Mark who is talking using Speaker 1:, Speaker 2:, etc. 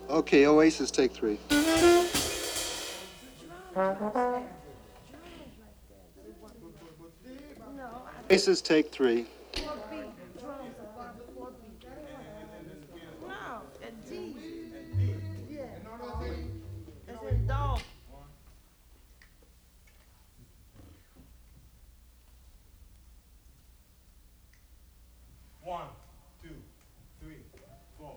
Speaker 1: Okay, Oasis, take three. Oasis, take three.
Speaker 2: No, a D. Yeah. It's in dog.
Speaker 3: One, two, three, four.